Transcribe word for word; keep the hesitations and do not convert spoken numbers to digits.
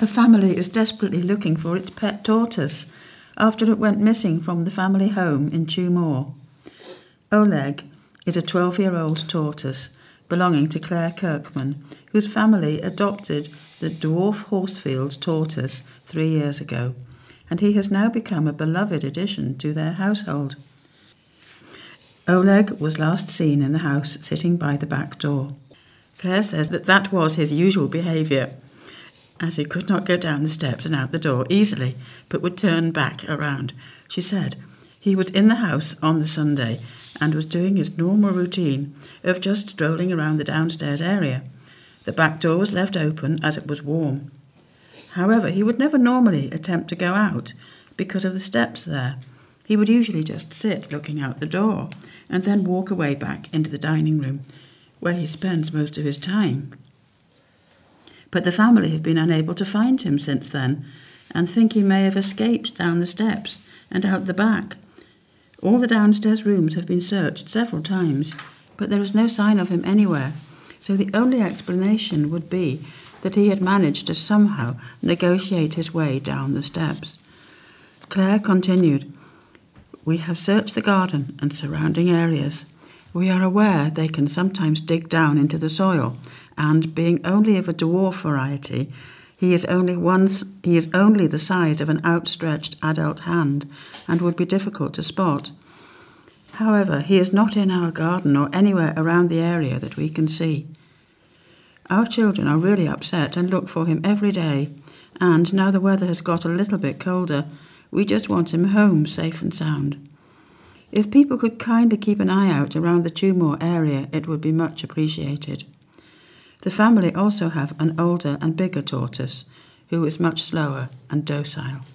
A family is desperately looking for its pet tortoise after it went missing from the family home in Chew Moor. Oleg is a twelve-year-old tortoise belonging to Claire Kirkman, whose family adopted the dwarf Horsfield tortoise three years ago, and he has now become a beloved addition to their household. Oleg was last seen in the house sitting by the back door. Claire says that that was his usual behaviour, as he could not go down the steps and out the door easily, but would turn back around. She said he was in the house on the Sunday and was doing his normal routine of just strolling around the downstairs area. The back door was left open as it was warm. However, he would never normally attempt to go out because of the steps there. He would usually just sit looking out the door and then walk away back into the dining room, where he spends most of his time. But the family have been unable to find him since then and think he may have escaped down the steps and out the back. All the downstairs rooms have been searched several times, but there is no sign of him anywhere, so the only explanation would be that he had managed to somehow negotiate his way down the steps. Claire continued, "We have searched the garden and surrounding areas. We are aware they can sometimes dig down into the soil, and being only of a dwarf variety, he is only once he is only the size of an outstretched adult hand and would be difficult to spot. However, he is not in our garden or anywhere around the area that we can see. Our children are really upset and look for him every day, and now the weather has got a little bit colder, we just want him home safe and sound. If people could kindly keep an eye out around the Chew Moor area, it would be much appreciated." The family also have an older and bigger tortoise, who is much slower and docile.